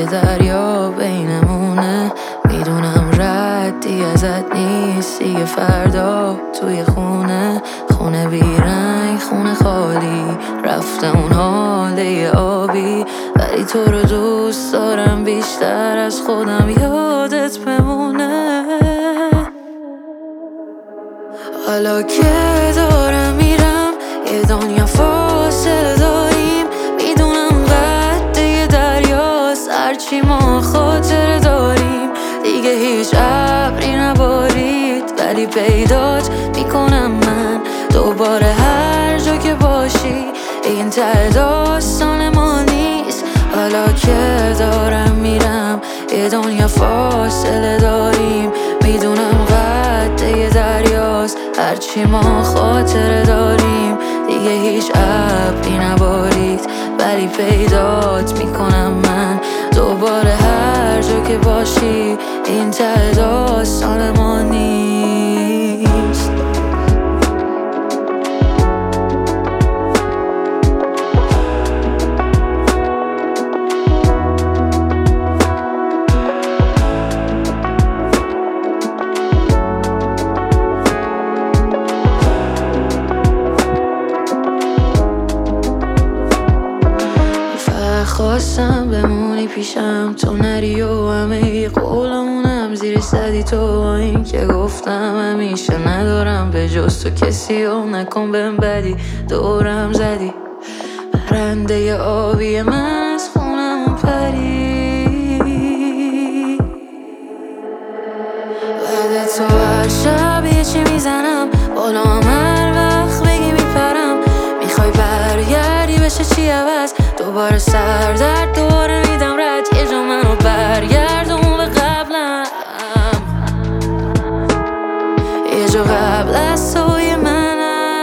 دریا بینمونه. میدونم ردی ازت نیست دیگه. فردا توی خونه بیرنگ، خونه خالی، رفته اون حاله آبی. ولی تو رو دوست دارم بیشتر از خودم، یادت بمونه. حالا که دارم میرم یه دنیا فاصله داریم. میدونم قد دریاست هرچی ما خاطره داریم. دیگه هیچ ابری نبارید ولی پیدات میکنم من دوباره. هر جا که باشی این ته داستان ما نیست. حالا که دارم میرم یه دنیا فاصله داریم. میدونم قد دریاست هرچی ما خاطره داریم. دیگه هیچ ابری نبارید ولی پیدات میکنم من دوباره. هر جا که باشی این ته داستان ما نیست. خواستم بمونی پیشم تو نری و همه قولمونم زیر صدی تو. این که گفتم همیشه ندارم به جز تو کسی و نکن بهم بدی. دورم زدی پرنده آبی من از خونمون پری. بعد تو هر شب یه چی میزنم بالا هر وقت بگی میپرم. میخوای برگردی بشه چی عوض دوباره سردرد دوباره میدم رد. یه جا منو برگردون به قبلم، یه جا قبل از توی من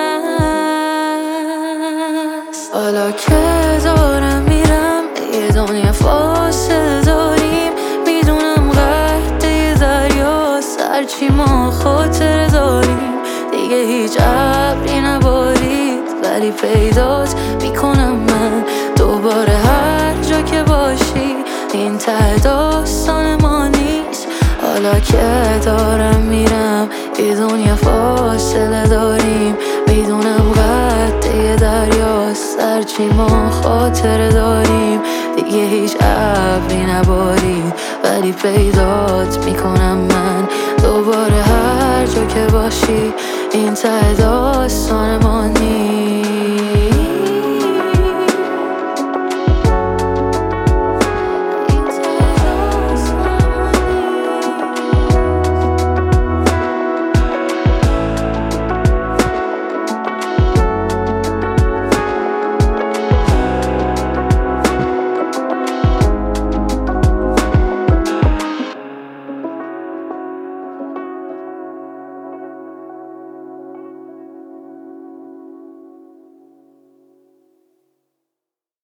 هست. حالا که دارم میرم یه دنیا فاصله داریم. میدونم قد دریاست هرچی ما خاطره داریم. دیگه هیچ ابری نبارید ولی پیدات میکنم من دوباره. هر جا که باشی این ته داستان ما نیست. حالا که دارم میرم یه دنیا فاصله داریم. میدونم قد دریاست هرچی ما خاطره داریم. دیگه هیچ ابری نبارید ولی پیدات میکنم من دوباره. هر جا که باشی این ته داستان ما نیست.